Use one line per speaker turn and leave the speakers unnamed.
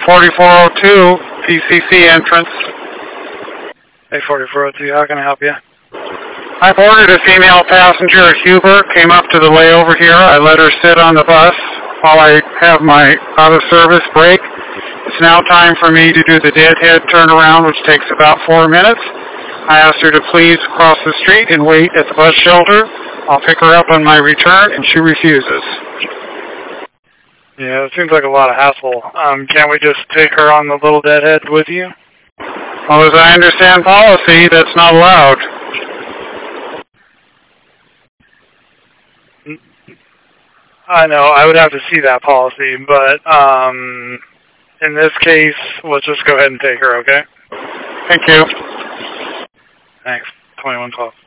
4402, PCC entrance.
Hey, 4402, how can I help you?
I boarded a female passenger at Huber, came up to the layover here. I let her sit on the bus while I have my out-of-service break. It's now time for me to do the deadhead turnaround, which takes about 4 minutes. I asked her to please cross the street and wait at the bus shelter. I'll pick her up on my return, and she refuses.
Yeah, it seems like a lot of hassle. Can't we just take her on the little deadhead with you?
Well, as I understand policy, that's not allowed.
I know, I would have to see that policy, but in this case, let's just go ahead and take her, okay?
Thank you.
Thanks. 2112.